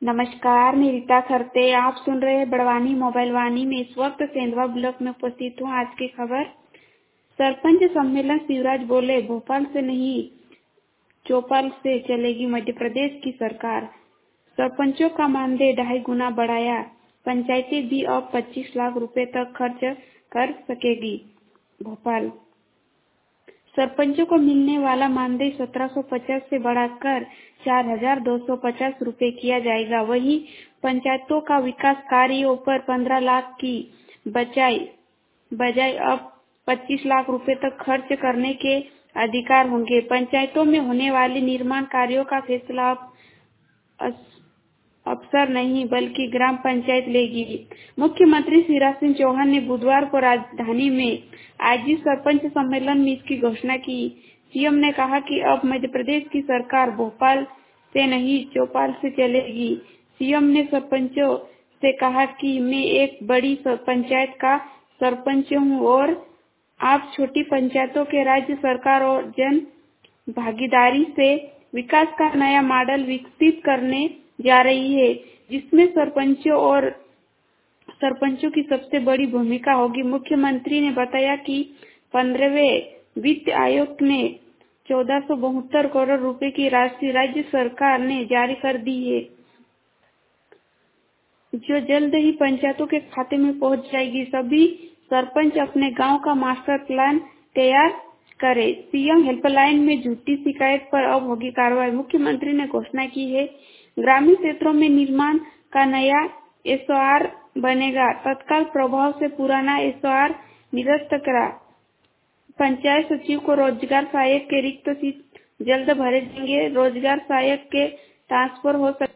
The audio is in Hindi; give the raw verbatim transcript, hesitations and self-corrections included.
नमस्कार, मैं रीता खरते। आप सुन रहे हैं बड़वानी मोबाइल वाणी में। इस वक्त सेंधवा ब्लॉक में उपस्थित हूँ। आज की खबर। सरपंच सम्मेलन। शिवराज बोले, भोपाल से नहीं चौपाल से चलेगी मध्य प्रदेश की सरकार। सरपंचों का मानदेय ढाई गुना बढ़ाया। पंचायतें भी अब पच्चीस लाख रुपए तक खर्च कर सकेगी। भोपाल। सरपंचों को मिलने वाला मानदेय सत्रह सौ पचास से बढ़ाकर चार हजार दो सौ पचास रूपए किया जाएगा। वहीं पंचायतों का विकास कार्यों पर पंद्रह लाख की बजाय बजाय अब पच्चीस लाख रुपए तक खर्च करने के अधिकार होंगे। पंचायतों में होने वाले निर्माण कार्यों का फैसला अब अफसर नहीं बल्कि ग्राम पंचायत लेगी। मुख्यमंत्री शिवराज सिंह चौहान ने बुधवार को राजधानी में आयोजित सरपंच सम्मेलन में इसकी घोषणा की। सीएम ने कहा कि अब मध्य प्रदेश की सरकार भोपाल से नहीं चौपाल से चलेगी। सीएम ने सरपंचों से कहा कि मैं एक बड़ी पंचायत का सरपंच हूं और आप छोटी पंचायतों के राज्य सरकार और जन भागीदारी से विकास का नया मॉडल विकसित करने जा रही है, जिसमें सरपंचों और सरपंचों की सबसे बड़ी भूमिका होगी। मुख्यमंत्री ने बताया कि पंद्रहवें वित्त आयोग ने चौदह सौ बहत्तर करोड़ रुपए की राशि राज्य सरकार ने जारी कर दी है, जो जल्द ही पंचायतों के खाते में पहुंच जाएगी। सभी सरपंच अपने गांव का मास्टर प्लान तैयार करें। सीएम हेल्पलाइन में झूठी शिकायत पर अब होगी कार्रवाई। मुख्यमंत्री ने घोषणा की है, ग्रामीण क्षेत्रों में निर्माण का नया एसओआर बनेगा। तत्काल प्रभाव से पुराना एसओआर निरस्त करा। पंचायत सचिव को रोजगार सहायक के रिक्त सीट जल्द भरे जाएंगे। रोजगार सहायक के ट्रांसफर हो सकते